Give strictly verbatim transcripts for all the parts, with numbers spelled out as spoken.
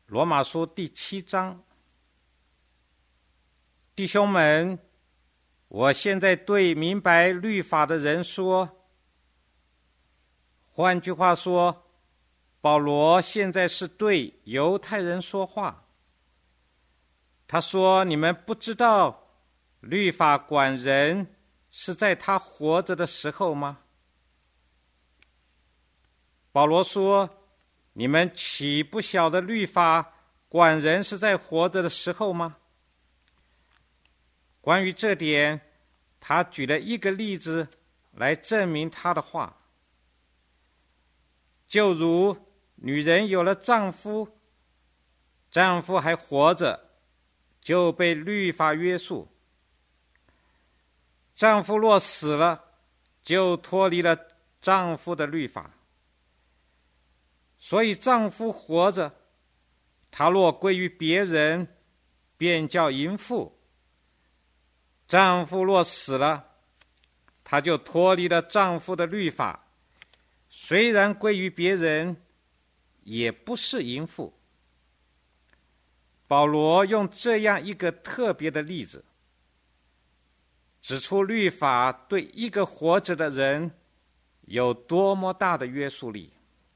罗马书第七章。弟兄们，我现在对明白律法的人说，换句话说，保罗现在是对犹太人说话。他说，你们不知道律法管人是在他活着的时候吗？保罗说，你们岂不晓得律法管人是在活着的时候吗？关于这点，他举了一个例子来证明他的话。就如女人有了丈夫，丈夫还活着，就被律法约束；丈夫若死了，就脱离了丈夫的律法。所以丈夫活着，他若归于别人，便叫淫妇；丈夫若死了，他就脱离了丈夫的律法，虽然归于别人，也不是淫妇。保罗用这样一个特别的例子，指出律法对一个活着的人有多么大的约束力。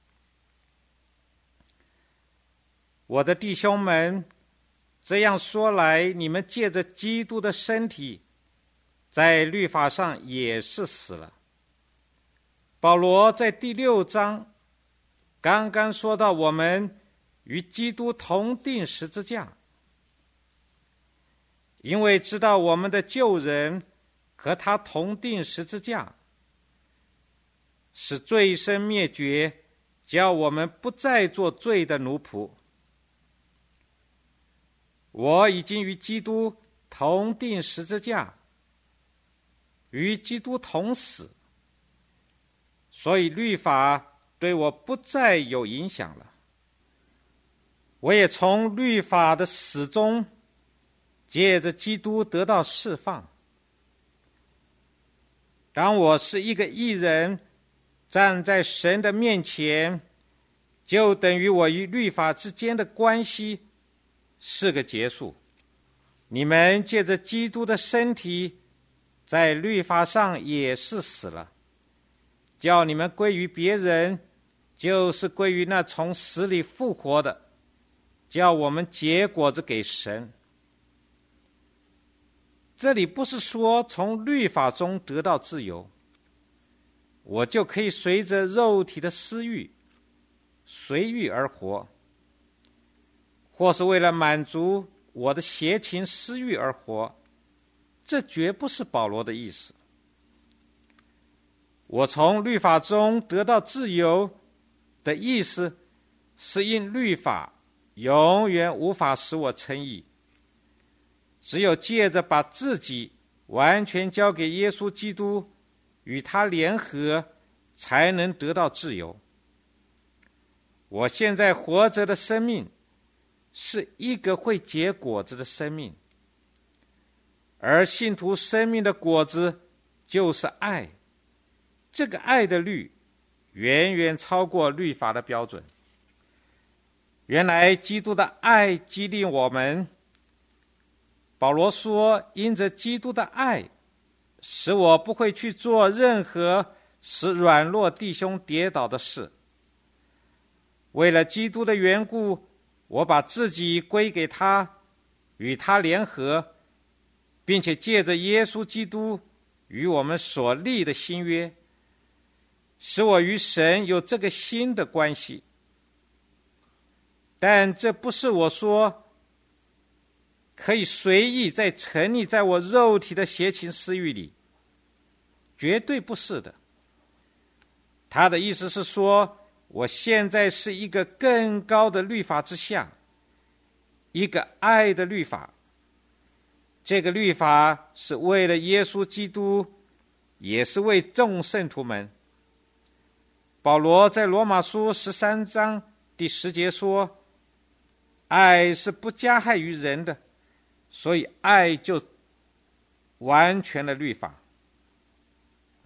我的弟兄们，这样说来，你们借着基督的身体，在律法上也是死了。保罗在第六章刚刚说到，我们与基督同钉十字架，因为知道我们的旧人和他同钉十字架，使罪身灭绝，叫我们不再做罪的奴仆。我已经与基督同钉十字架，与基督同死，所以律法对我不再有影响了。我也从律法的死中，借着基督得到释放。当我是一个义人，站在神的面前，就等于我与律法之间的关系是个结束。你们借着基督的身体，在律法上也是死了，叫你们归于别人，就是归于那从死里复活的，叫我们结果子给神。这里不是说从律法中得到自由，我就可以随着肉体的私欲随欲而活，或是为了满足我的邪情私欲而活，这绝不是保罗的意思。我从律法中得到自由的意思，是因律法永远无法使我称义，只有借着把自己完全交给耶稣基督，与他联合，才能得到自由。我现在活着的生命是一个会结果子的生命，而信徒生命的果子就是爱。这个爱的律远远超过律法的标准。原来基督的爱激励我们。保罗说，因着基督的爱，使我不会去做任何使软弱弟兄跌倒的事。为了基督的缘故，我把自己归给他，与他联合，并且借着耶稣基督与我们所立的新约，使我与神有这个新的关系。但这不是我说可以随意再沉溺在我肉体的邪情私欲里，绝对不是的。他的意思是说，我现在是一个更高的律法之下，一个爱的律法。这个律法是为了耶稣基督，也是为众圣徒们。保罗在罗马书十三章第十节说，爱是不加害于人的，所以爱就完全了律法。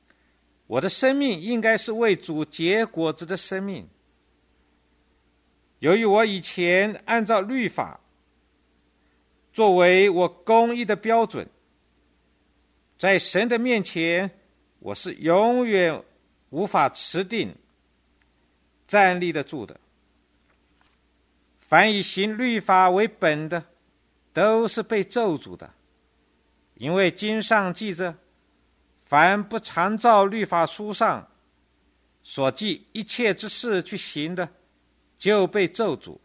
我的生命应该是为主结果子的生命。 由于我以前按照律法作为我公义的标准，在神的面前，我是永远无法持定站立得住的。凡以行律法为本的，都是被咒诅的，因为经上记着，凡不常照律法书上所记一切之事去行的，就被咒诅。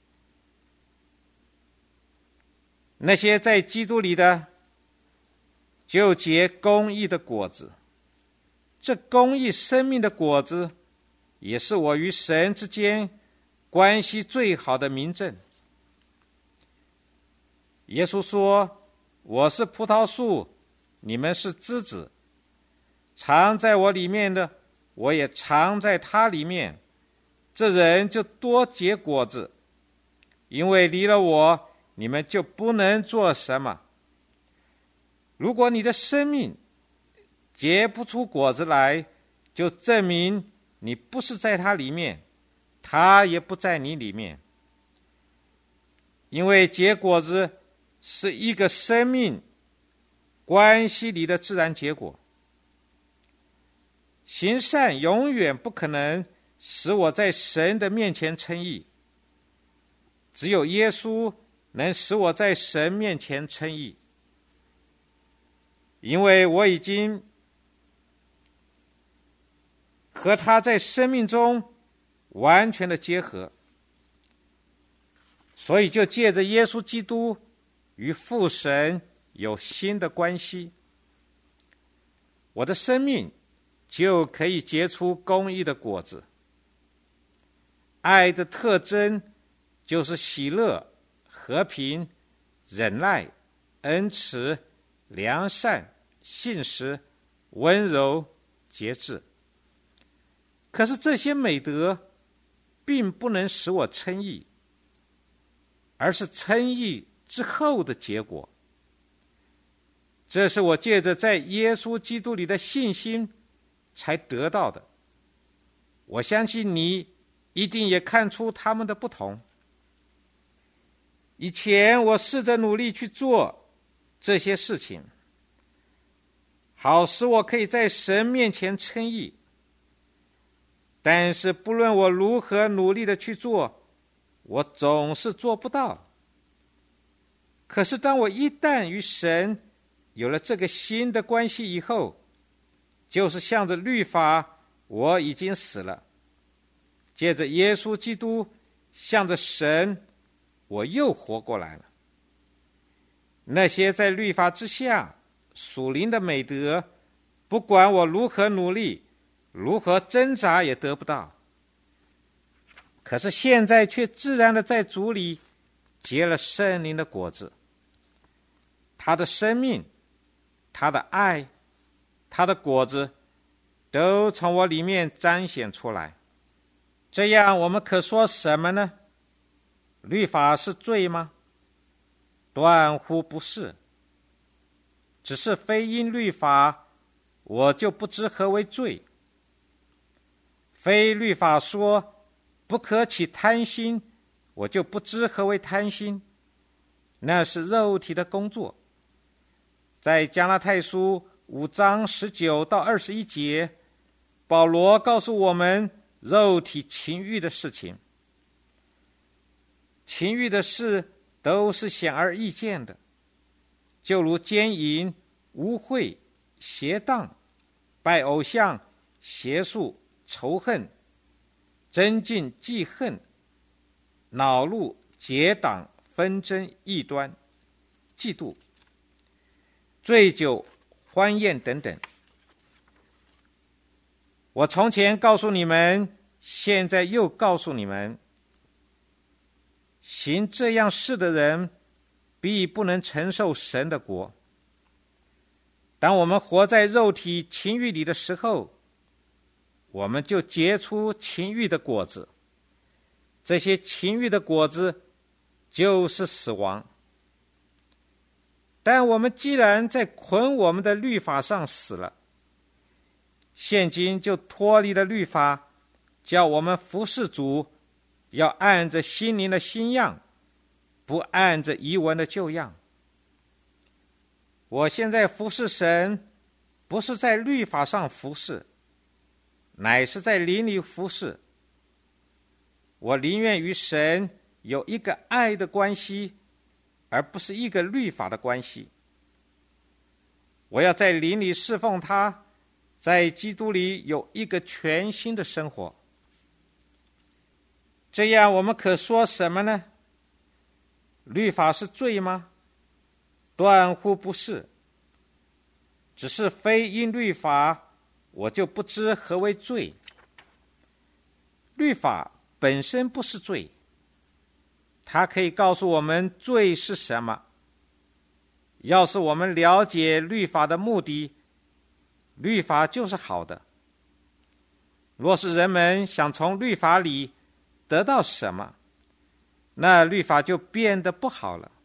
那些在基督里的，就结公义的果子。这公义生命的果子，也是我与神之间关系最好的明证。耶稣说，我是葡萄树，你们是枝子，常在我里面的，我也常在他里面，这人就多结果子，因为离了我，你们就不能做什么。如果你的生命结不出果子来，就证明你不是在他里面，他也不在你里面。因为结果子是一个生命关系里的自然结果。行善永远不可能使我在神的面前称义，只有耶稣能使我在神面前称义。因为我已经和他在生命中完全的结合，所以就借着耶稣基督与父神有新的关系，我的生命就可以结出公义的果子。爱的特征就是喜乐、和平、忍耐、恩慈、良善、信实、温柔、节制。可是这些美德并不能使我称义，而是称义之后的结果。这是我借着在耶稣基督里的信心才得到的。我相信你一定也看出他们的不同。以前我试着努力去做这些事情，好使我可以在神面前称义。但是不论我如何努力的去做，我总是做不到。可是当我一旦与神有了这个新的关系以后，就是向着律法，我已经死了。借着耶稣基督，向着神，我又活过来了。那些在律法之下属灵的美德，不管我如何努力，如何挣扎也得不到。可是现在却自然的在主里结了圣灵的果子，他的生命，他的爱，他的果子都从我里面彰显出来。这样我们可说什么呢？律法是罪吗？断乎不是。只是非因律法，我就不知何为罪。非律法说不可起贪心，我就不知何为贪心，那是肉体的工作。在加拉太书五章十九到二十一节，保罗告诉我们肉体情欲的事情。情欲的事都是显而易见的，就如奸淫、污秽、邪荡、拜偶像、邪术、仇恨、争竞、忌恨、恼怒、结党、纷争、异端、嫉妒、醉酒、欢宴等等。我从前告诉你们，现在又告诉你们，行这样事的人必不能承受神的国。当我们活在肉体情欲里的时候，我们就结出情欲的果子。这些情欲的果子就是死亡。但我们既然在捆我们的律法上死了，现今就脱离了律法，叫我们服事主， 要按着心灵的新样，不按着遗文的旧样。我现在服侍神，不是在律法上服侍，乃是在灵里服侍。我宁愿与神有一个爱的关系，而不是一个律法的关系。我要在灵里侍奉他，在基督里有一个全新的生活。这样我们可说什么呢？律法是罪吗？断乎不是。只是非因律法，我就不知何为罪。律法本身不是罪，它可以告诉我们罪是什么。要是我们了解律法的目的，律法就是好的。若是人们想从律法里得到什么，那律法就变得不好了。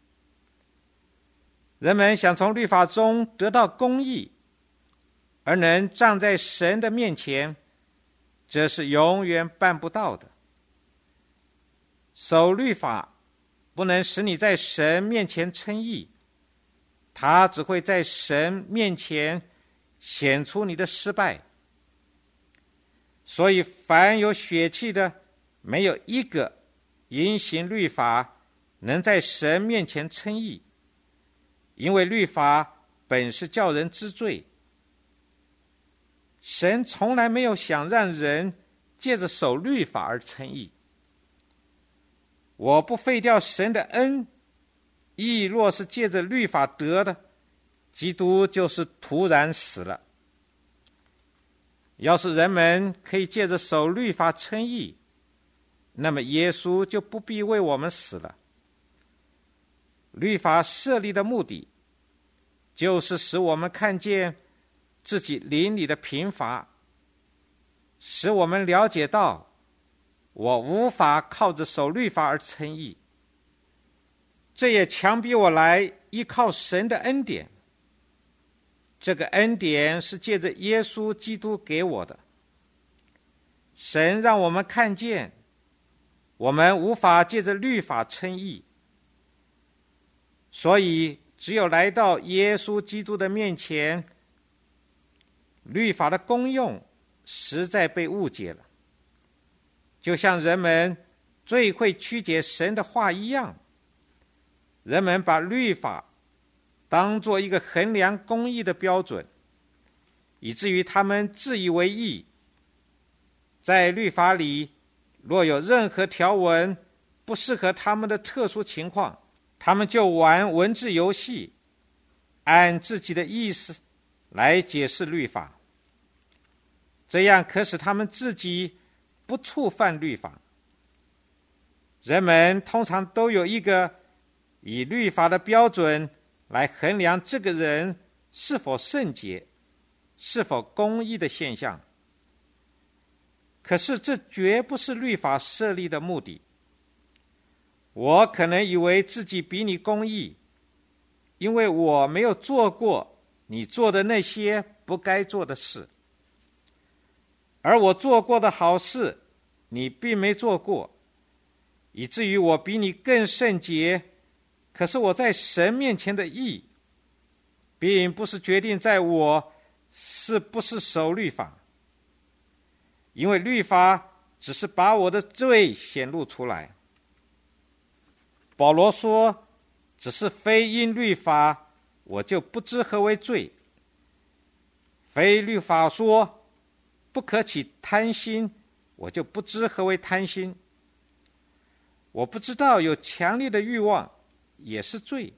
人们想从律法中得到公义，而能站在神的面前，这是永远办不到的。守律法不能使你在神面前称义，它只会在神面前显出你的失败。所以凡有血气的，没有一个因行律法能在神面前称义，因为律法本是叫人知罪。神从来没有想让人借着守律法而称义。我不废掉神的恩，义若是借着律法得的，基督就是徒然死了。要是人们可以借着守律法称义，那么耶稣就不必为我们死了。律法设立的目的，就是使我们看见自己灵里的贫乏，使我们了解到我无法靠着守律法而称义。这也强逼我来依靠神的恩典。这个恩典是借着耶稣基督给我的。神让我们看见，我们无法借着律法称义，所以只有来到耶稣基督的面前，律法的功用实在被误解了。就像人们最会曲解神的话一样，人们把律法当作一个衡量公义的标准，以至于他们自以为义。在律法里，若有任何条文不适合他们的特殊情况，他们就玩文字游戏，按自己的意思来解释律法。这样可使他们自己不触犯律法。人们通常都有一个以律法的标准来衡量这个人是否圣洁、是否公义的现象。可是这绝不是律法设立的目的。我可能以为自己比你公义，因为我没有做过你做的那些不该做的事，而我做过的好事你并没做过，以至于我比你更圣洁。可是我在神面前的义，并不是决定在我是不是守律法，因为律法只是把我的罪显露出来。保罗说，只是非因律法，我就不知何为罪。非律法说不可起贪心，我就不知何为贪心。我不知道有强烈的欲望也是罪。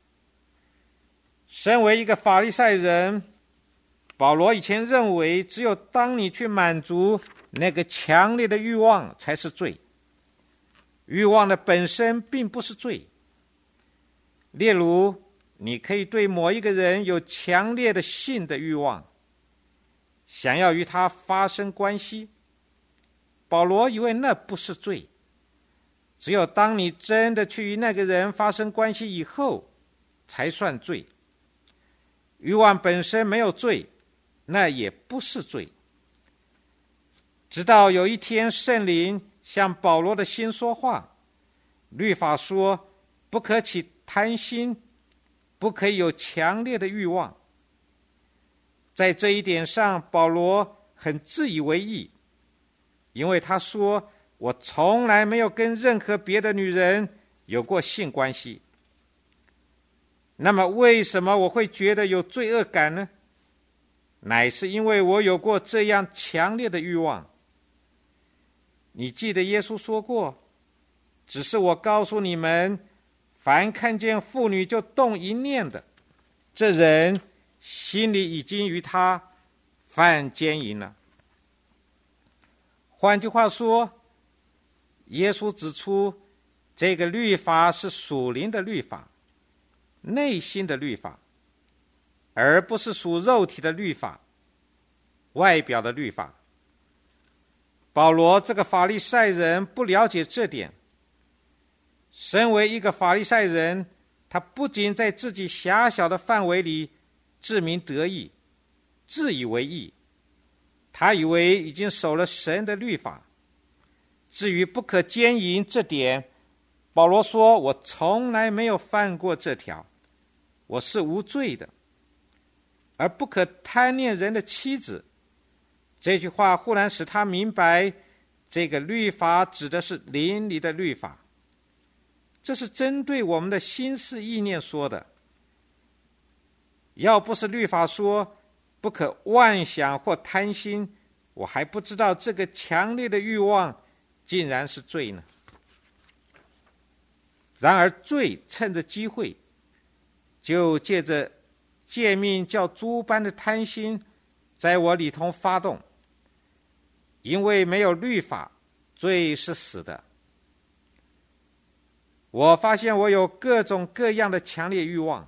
身为一个法利赛人，保罗以前认为只有当你去满足那个强烈的欲望才是罪，欲望的本身并不是罪。例如，你可以对某一个人有强烈的性的欲望，想要与他发生关系，保罗以为那不是罪。只有当你真的去与那个人发生关系以后，才算罪。欲望本身没有罪，那也不是罪。直到有一天圣灵向保罗的心说话。律法说不可起贪心，不可以有强烈的欲望。在这一点上，保罗很自以为意，因为他说，我从来没有跟任何别的女人有过性关系。那么为什么我会觉得有罪恶感呢？乃是因为我有过这样强烈的欲望。你记得耶稣说过，只是我告诉你们，凡看见妇女就动一念的，这人心里已经与他犯奸淫了。换句话说，耶稣指出，这个律法是属灵的律法，内心的律法，而不是属肉体的律法，外表的律法。保罗这个法利赛人不了解这点。身为一个法利赛人，他不仅在自己狭小的范围里自鸣得意，自以为意，他以为已经守了神的律法。至于不可奸淫这点，保罗说，我从来没有犯过这条，我是无罪的。而不可贪恋人的妻子，这句话忽然使他明白，这个律法指的是灵里的律法，这是针对我们的心思意念说的。要不是律法说不可妄想或贪心，我还不知道这个强烈的欲望竟然是罪呢。然而罪趁着机会，就借着诫命叫诸般的贪心在我里头发动。因为没有律法，罪是死的。我发现我有各种各样的强烈欲望。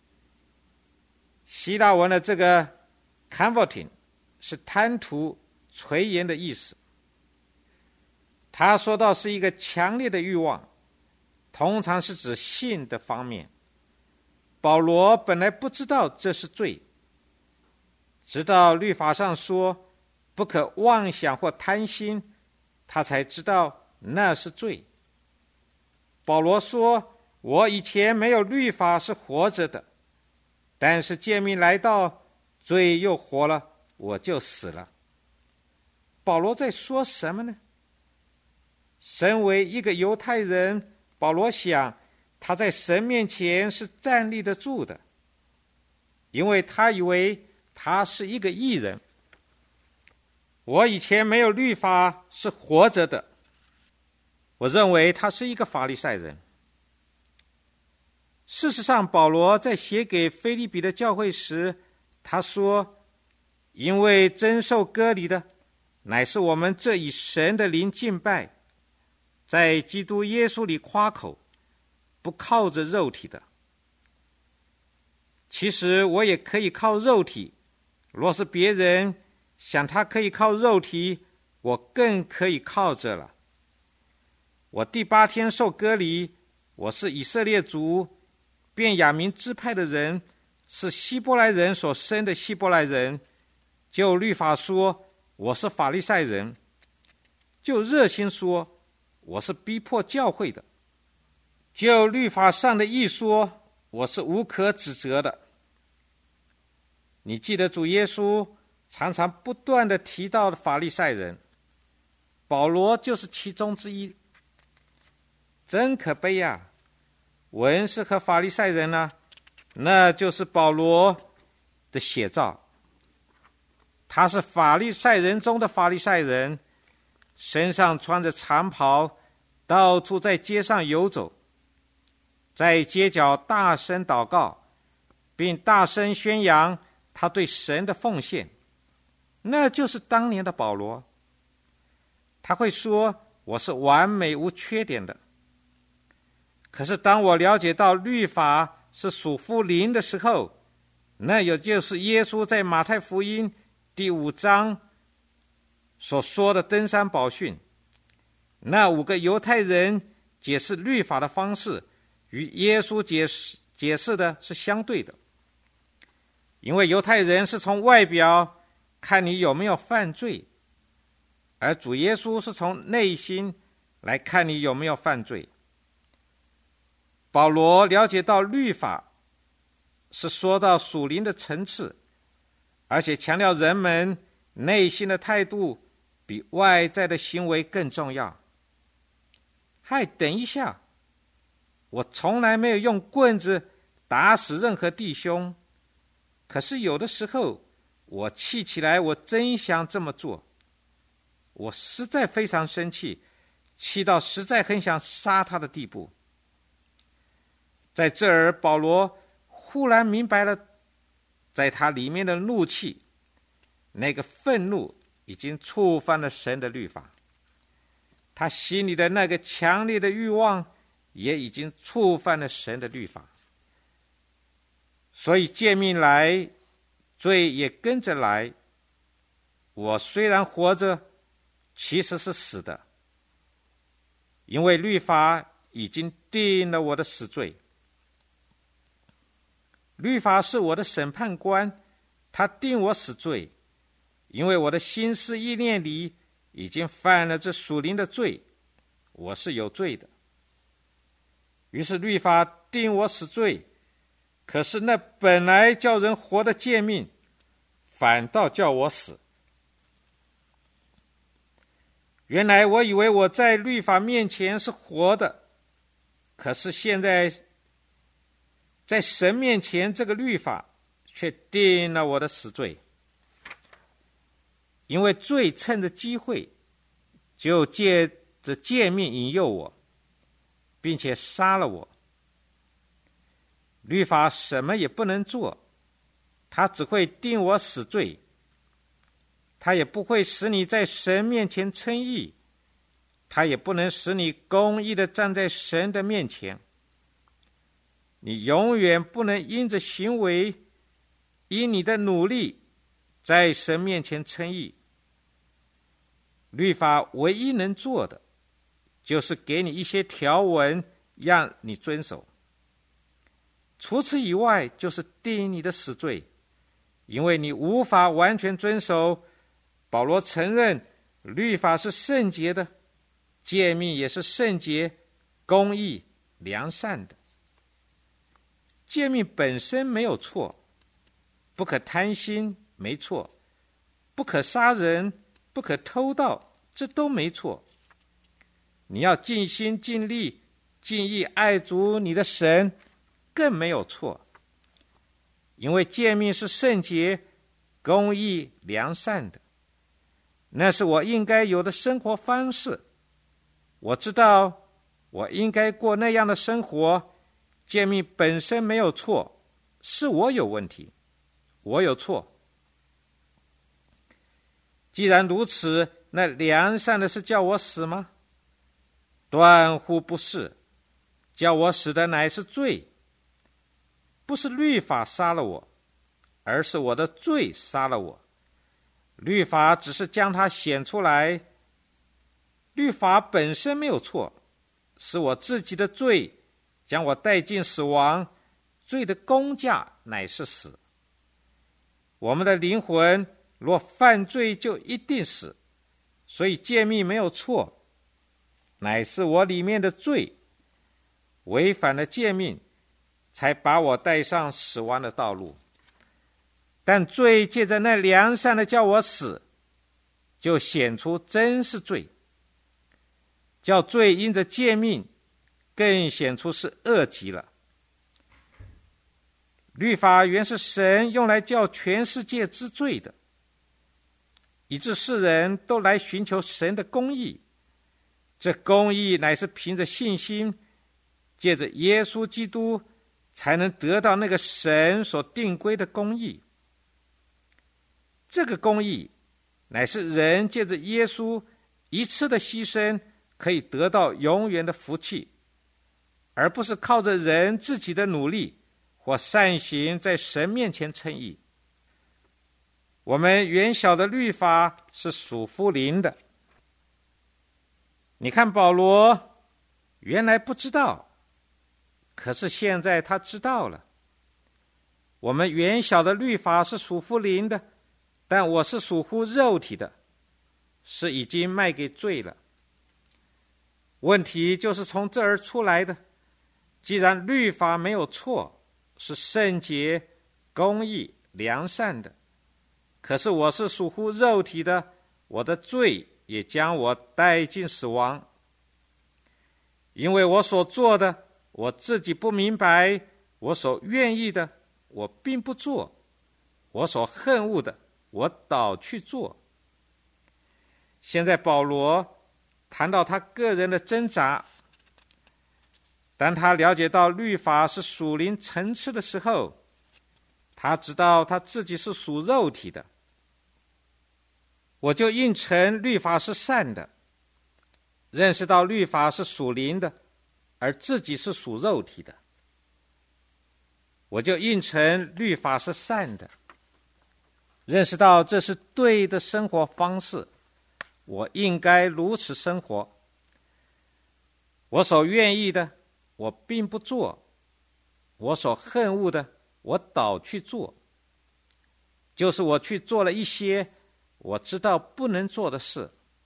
希腊文的这个 converting 是贪图垂涎的意思。他说到是一个强烈的欲望，通常是指性的方面。保罗本来不知道这是罪，直到律法上说不可妄想或贪心，他才知道那是罪。保罗说，我以前没有律法是活着的，但是诫命来到，罪又活了，我就死了。保罗在说什么呢？身为一个犹太人，保罗想他在神面前是站立得住的，因为他以为他是一个义人。我以前没有律法是活着的，我认为他是一个法利赛人。事实上，保罗在写给腓立比的教会时，他说，因为真受割礼的乃是我们这以神的灵敬拜，在基督耶稣里夸口，不靠着肉体的。其实我也可以靠肉体，若是别人想他可以靠肉体，我更可以靠着了。我第八天受割礼，我是以色列族便雅明支派的人，是希伯来人所生的希伯来人。就律法说，我是法利赛人；就热心说，我是逼迫教会的；就律法上的义说，我是无可指责的。你记得主耶稣常常不断地提到的法利赛人，保罗就是其中之一。真可悲啊！文士和法利赛人呢、啊，那就是保罗的写照。他是法利赛人中的法利赛人，身上穿着长袍，到处在街上游走，在街角大声祷告，并大声宣扬他对神的奉献。那就是当年的保罗。他会说，我是完美无缺点的。可是当我了解到律法是属乎灵的时候，那也就是耶稣在马太福音第五章所说的登山宝训，那五个犹太人解释律法的方式与耶稣解释解释的是相对的。因为犹太人是从外表看你有没有犯罪，而主耶稣是从内心来看你有没有犯罪。保罗了解到律法是说到属灵的层次，而且强调人们内心的态度比外在的行为更重要。嗨，等一下，我从来没有用棍子打死任何弟兄，可是有的时候我气起来，我真想这么做。我实在非常生气，气到实在很想杀他的地步。在这儿，保罗忽然明白了，在他里面的怒气，那个愤怒已经触犯了神的律法，他心里的那个强烈的欲望也已经触犯了神的律法。所以诫命来，罪也跟着来。我虽然活着，其实是死的，因为律法已经定了我的死罪。律法是我的审判官，他定我死罪，因为我的心思意念里已经犯了这属灵的罪，我是有罪的。于是律法定我死罪，可是那本来叫人活的诫命，反倒叫我死。原来我以为我在律法面前是活的，可是现在在神面前，这个律法却定了我的死罪。因为罪趁着机会，就借着诫命引诱我，并且杀了我。律法什么也不能做，它只会定我死罪，它也不会使你在神面前称义，它也不能使你公义地站在神的面前。你永远不能因着行为，因你的努力，在神面前称义。律法唯一能做的，就是给你一些条文，让你遵守。除此以外，就是定你的死罪，因为你无法完全遵守。保罗承认律法是圣洁的，诫命也是圣洁、公义、良善的。诫命本身没有错，不可贪心没错，不可杀人，不可偷盗，这都没错。你要尽心尽力尽意爱主你的神，更没有错。因为诫命是圣洁、公义、良善的，那是我应该有的生活方式。我知道我应该过那样的生活，诫命本身没有错，是我有问题，我有错。既然如此，那良善的是叫我死吗？断乎不是，叫我死的乃是罪。不是律法杀了我，而是我的罪杀了我。律法只是将它显出来，律法本身没有错，是我自己的罪将我带进死亡，罪的工价乃是死。我们的灵魂若犯罪就一定死，所以诫命没有错，乃是我里面的罪违反了诫命，才把我带上死亡的道路。但罪借着那良善的叫我死，就显出真是罪，叫罪因着诫命更显出是恶极了。律法原是神用来叫全世界知罪的，以致世人都来寻求神的公义。这公义乃是凭着信心，借着耶稣基督，才能得到那个神所定规的公义。这个公义乃是人借着耶稣一次的牺牲，可以得到永远的福气，而不是靠着人自己的努力或善行在神面前称义。我们原晓得律法是属乎灵的。你看保罗原来不知道，可是现在他知道了。我们原晓得律法是属乎灵的，但我是属乎肉体的，是已经卖给罪了。 问题就是从这儿出来的。既然律法没有错，是圣洁、公义、良善的，可是我是属乎肉体的，我的罪也将我带进死亡。因为我所做的，我自己不明白；我所愿意的，我并不做；我所恨恶的，我倒去做。现在保罗谈到他个人的挣扎，当他了解到律法是属灵层次的时候，他知道他自己是属肉体的。我就应承律法是善的，认识到律法是属灵的，而自己是属肉体的。我就应承律法是善的，认识到这是对的生活方式，我应该如此生活。我所愿意的，我并不做；我所恨恶的，我倒去做。就是我去做了一些我知道不能做的事。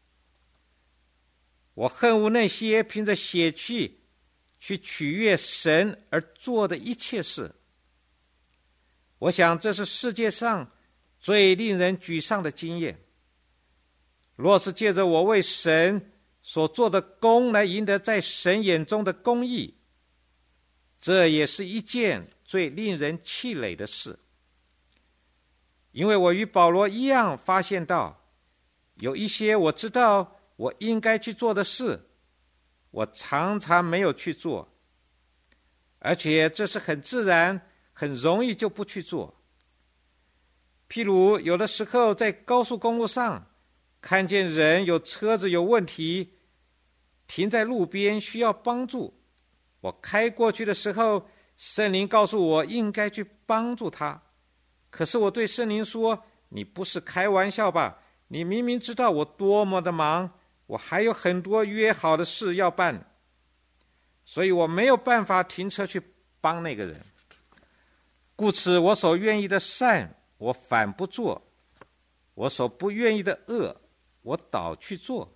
我恨恶那些凭着血气去取悦神而做的一切事。我想这是世界上最令人沮丧的经验。若是借着我为神所做的功来赢得在神眼中的公义，这也是一件最令人气馁的事。因为我与保罗一样发现到，有一些我知道我应该去做的事，我常常没有去做，而且这是很自然，很容易就不去做。譬如有的时候在高速公路上看见人有车子有问题，停在路边需要帮助，我开过去的时候，圣灵告诉我应该去帮助他。可是我对圣灵说，你不是开玩笑吧？你明明知道我多么的忙，我还有很多约好的事要办，所以我没有办法停车去帮那个人。故此我所愿意的善，我反不做；我所不愿意的恶，我倒去做。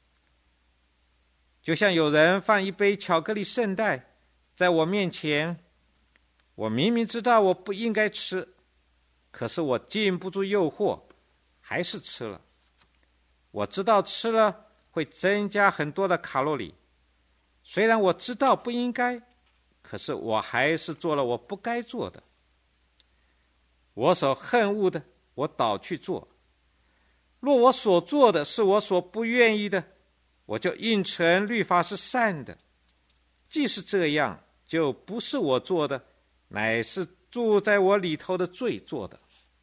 就像有人放一杯巧克力圣代在我面前，我明明知道我不应该吃，可是我禁不住诱惑，还是吃了。我知道吃了会增加很多的卡路里，虽然我知道不应该，可是我还是做了我不该做的。我所恨恶的，我倒去做。若我所做的是我所不愿意的，我就应承律法是善的。既是这样，就不是我做的，乃是住在我里头的罪做的。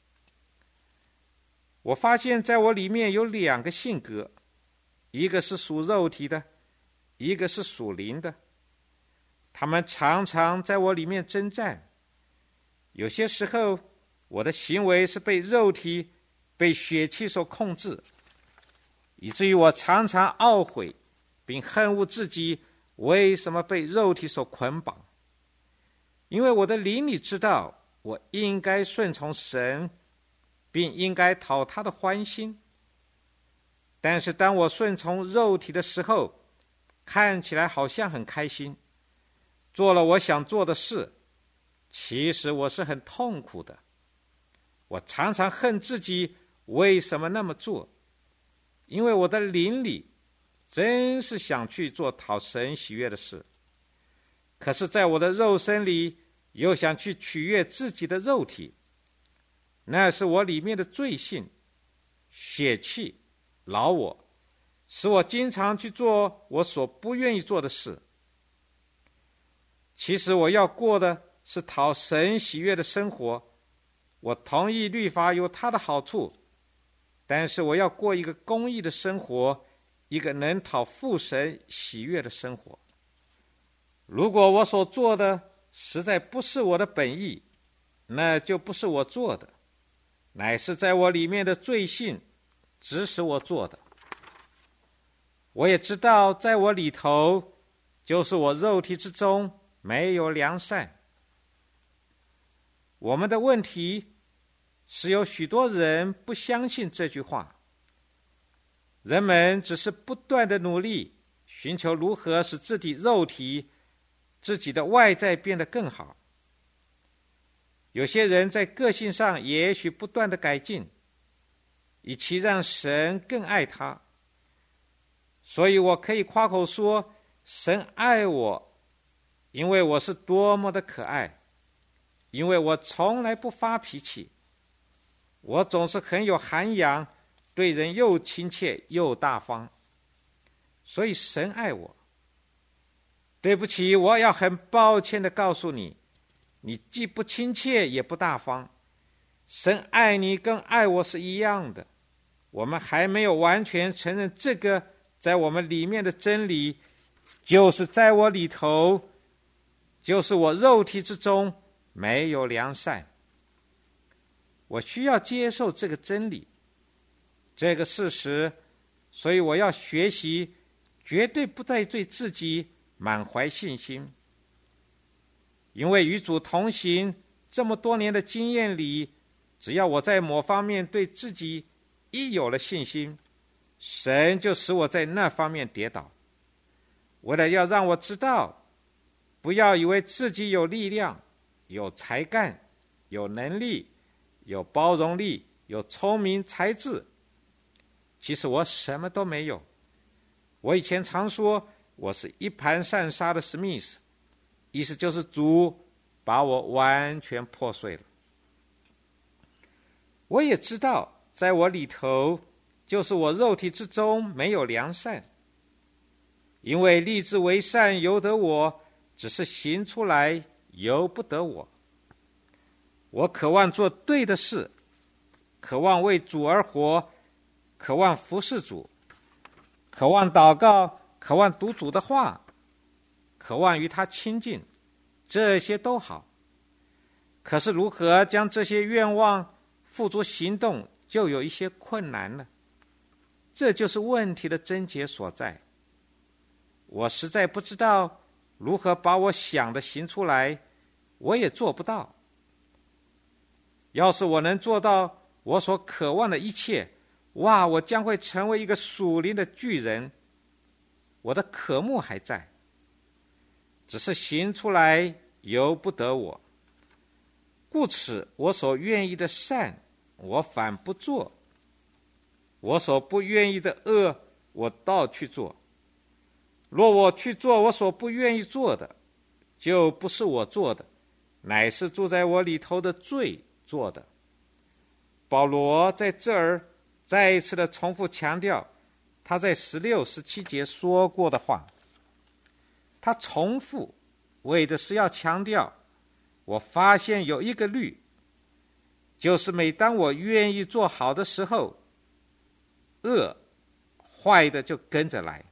我发现在我里面有两个性格，一个是属肉体的，一个是属灵的。他们常常在我里面征战。有些时候我的行为是被肉体被血气所控制，以至于我常常懊悔并恨恶自己为什么被肉体所捆绑。因为我的灵里知道我应该顺从神，并应该讨他的欢心。但是当我顺从肉体的时候，看起来好像很开心，做了我想做的事，其实我是很痛苦的。我常常恨自己为什么那么做，因为我的灵里真是想去做讨神喜悦的事，可是在我的肉身里又想去取悦自己的肉体。那是我里面的罪性、血气、老我，使我经常去做我所不愿意做的事。其实我要过的是讨神喜悦的生活。我同意律法有它的好处，但是我要过一个公义的生活，一个能讨父神喜悦的生活。如果我所做的实在不是我的本意，那就不是我做的，乃是在我里面的罪性指使我做的。我也知道在我里头，就是我肉体之中没有良善。我们的问题是有许多人不相信这句话，人们只是不断的努力寻求如何使自己肉体、自己的外在变得更好。有些人在个性上也许不断的改进，以期让神更爱他。所以我可以夸口说，神爱我，因为我是多么的可爱，因为我从来不发脾气，我总是很有涵养，对人又亲切又大方，所以神爱我。对不起，我要很抱歉地告诉你，你既不亲切也不大方。神爱你跟爱我是一样的，我们还没有完全承认这个在我们里面的真理，就是在我里头，就是我肉体之中没有良善。我需要接受这个真理，这个事实，所以我要学习，绝对不再对自己满怀信心。因为与主同行这么多年的经验里，只要我在某方面对自己一有了信心，神就使我在那方面跌倒。为了要让我知道，不要以为自己有力量、有才干、有能力、有包容力、有聪明才智，其实我什么都没有。我以前常说我是一盘散沙的史密斯，意思就是主把我完全破碎了。我也知道在我里头，就是我肉体之中没有良善，因为立志为善由得我，只是行出来由不得我。我渴望做对的事，渴望为主而活，渴望服侍主，渴望祷告，渴望读主的话，渴望与他亲近，这些都好。可是如何将这些愿望付诸行动，就有一些困难了。这就是问题的症结所在。我实在不知道如何把我想的行出来，我也做不到。要是我能做到我所渴望的一切，哇，我将会成为一个属灵的巨人。我的渴慕还在，只是行出来由不得我。故此我所愿意的善，我反不做；我所不愿意的恶，我倒去做。若我去做我所不愿意做的，就不是我做的，乃是住在我里头的罪做的。保罗在这儿再一次的重复强调他在十六、十七节说过的话。他重复为的是要强调，我发现有一个律，就是每当我愿意做好的时候，恶坏的就跟着来。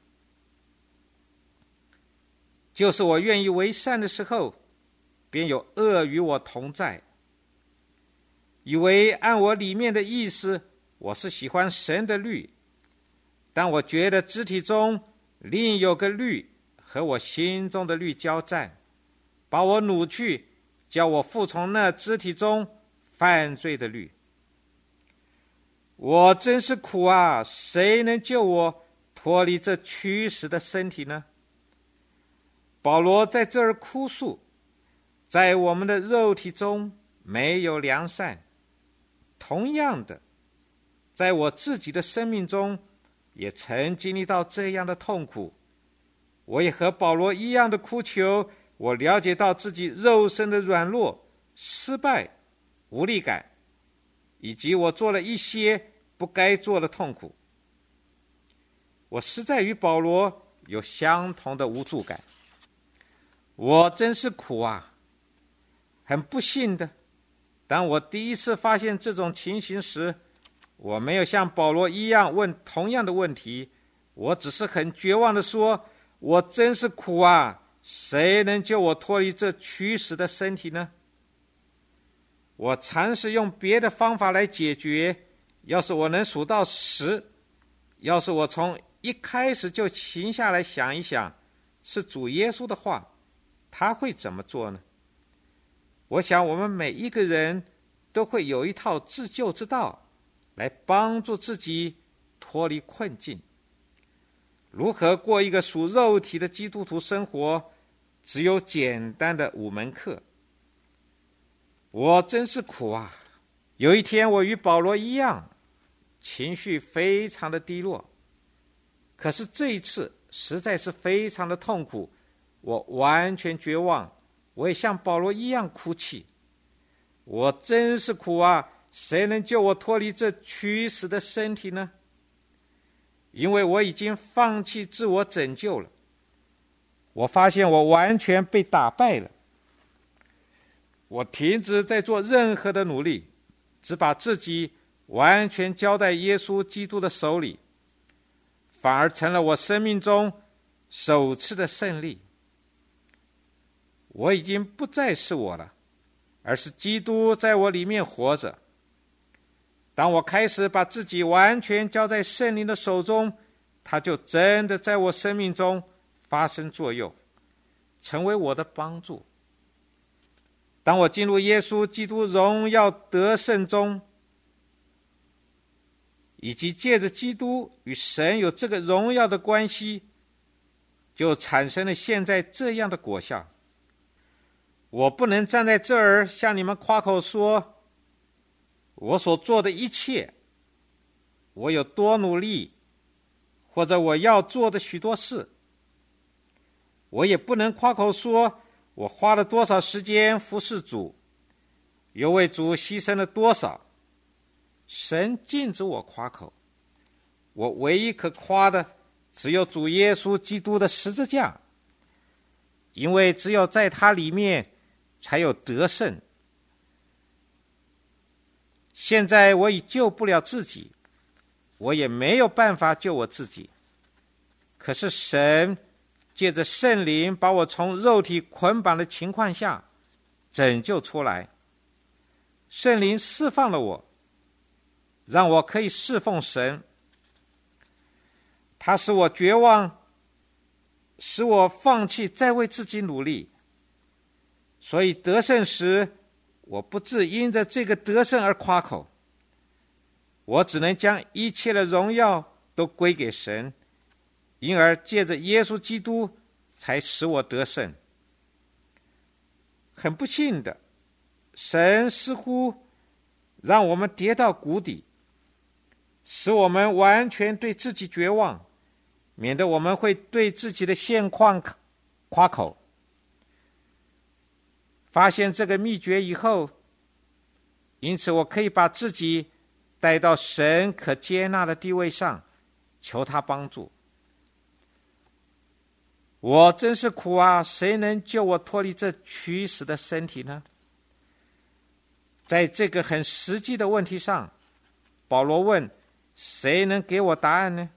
就是我愿意为善的时候，便有恶与我同在。以为按我里面的意思，我是喜欢神的律，但我觉得肢体中另有个律和我心中的律交战，把我掳去，叫我服从那肢体中犯罪的律。我真是苦啊！谁能救我脱离这驱使的身体呢？保罗在这儿哭诉，在我们的肉体中没有良善。同样的，在我自己的生命中也曾经历到这样的痛苦。我也和保罗一样的哭求，我了解到自己肉身的软弱、失败、无力感，以及我做了一些不该做的痛苦。我实在与保罗有相同的无助感。我真是苦啊！很不幸的，当我第一次发现这种情形时，我没有像保罗一样问同样的问题，我只是很绝望地说，我真是苦啊！谁能救我脱离这驱使的身体呢？我尝试用别的方法来解决，要是我能数到十，要是我从一开始就停下来想一想，是主耶稣的话，他会怎么做呢？我想我们每一个人都会有一套自救之道，来帮助自己脱离困境。 如何过一个属肉体的基督徒生活，只有简单的五门课。我真是苦啊！有一天我与保罗一样，情绪非常的低落，可是这一次实在是非常的痛苦，我完全绝望，我也像保罗一样哭泣。我真是苦啊！谁能救我脱离这驱死的身体呢？因为我已经放弃自我拯救了，我发现我完全被打败了。我停止在做任何的努力，只把自己完全交在耶稣基督的手里，反而成了我生命中首次的胜利。我已经不再是我了，而是基督在我里面活着。当我开始把自己完全交在圣灵的手中，他就真的在我生命中发生作用，成为我的帮助。当我进入耶稣基督荣耀得胜中，以及借着基督与神有这个荣耀的关系，就产生了现在这样的果效。我不能站在这儿向你们夸口说我所做的一切，我有多努力，或者我要做的许多事。我也不能夸口说我花了多少时间服侍主，又为主牺牲了多少。神禁止我夸口，我唯一可夸的只有主耶稣基督的十字架，因为只有在他里面才有得胜。现在我已救不了自己，我也没有办法救我自己，可是神借着圣灵把我从肉体捆绑的情况下拯救出来。圣灵释放了我，让我可以侍奉神。他使我绝望，使我放弃再为自己努力。所以得胜时，我不致因着这个得胜而夸口，我只能将一切的荣耀都归给神，因而借着耶稣基督才使我得胜。很不幸的，神似乎让我们跌到谷底，使我们完全对自己绝望，免得我们会对自己的现况夸口。发现这个秘诀以后，因此我可以把自己带到神可接纳的地位上，求他帮助。我真是苦啊！谁能救我脱离这驱死的身体呢？在这个很实际的问题上，保罗问：谁能给我答案呢？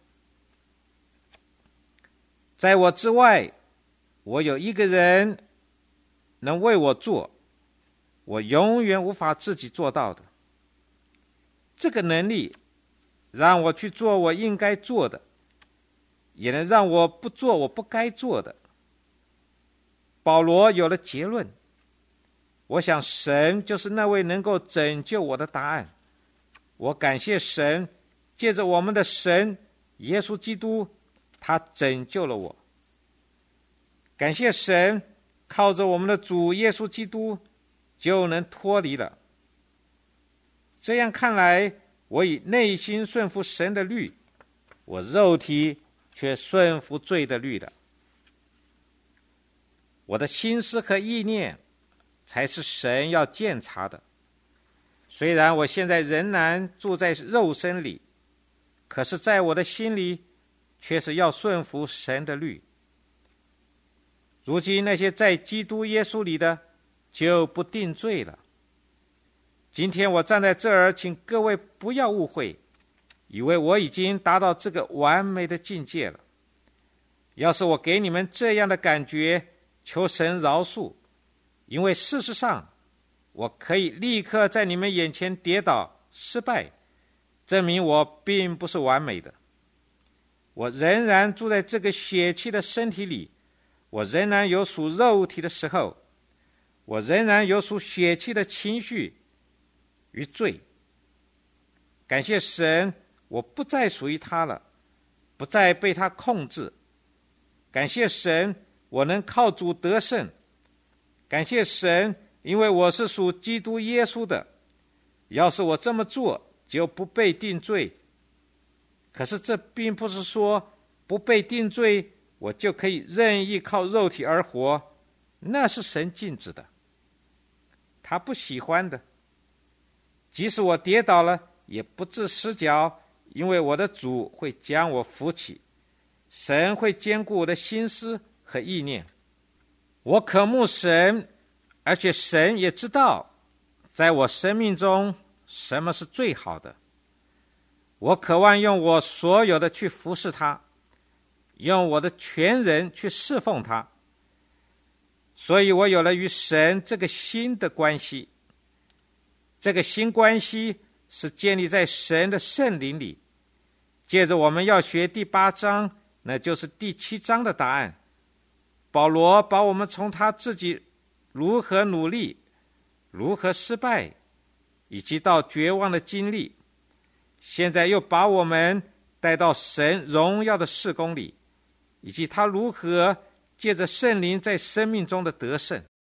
在我之外，我有一个人能为我做我永远无法自己做到的。这个能力让我去做我应该做的，也能让我不做我不该做的。保罗有了结论，我想神就是那位能够拯救我的答案。我感谢神，借着我们的神耶稣基督，他拯救了我。感谢神，靠着我们的主耶稣基督就能脱离了。这样看来，我以内心顺服神的律，我肉体却顺服罪的律了。我的心思和意念才是神要鉴察的。虽然我现在仍然住在肉身里，可是在我的心里却是要顺服神的律。如今那些在基督耶稣里的就不定罪了。今天我站在这儿，请各位不要误会，以为我已经达到这个完美的境界了。要是我给你们这样的感觉，求神饶恕，因为事实上我可以立刻在你们眼前跌倒失败，证明我并不是完美的。我仍然住在这个血气的身体里，我仍然有属肉体的时候，我仍然有属血气的情绪与罪。感谢神，我不再属于他了， 不再被他控制。感谢神，我能靠主得胜。感谢神，因为我是属基督耶稣的。要是我这么做，就不被定罪。可是这并不是说不被定罪，我就可以任意靠肉体而活，那是神禁止的，他不喜欢的。即使我跌倒了，也不致失脚，因为我的主会将我扶起，神会坚固我的心思和意念。我渴慕神，而且神也知道在我生命中什么是最好的。我渴望用我所有的去服侍他，用我的全人去侍奉他。所以我有了与神这个新的关系。这个新关系是建立在神的圣灵里。接着我们要学第八章，那就是第七章的答案。保罗把我们从他自己如何努力，如何失败，以及到绝望的经历，现在又把我们带到神荣耀的事工里，以及他如何借着圣灵在生命中的得胜。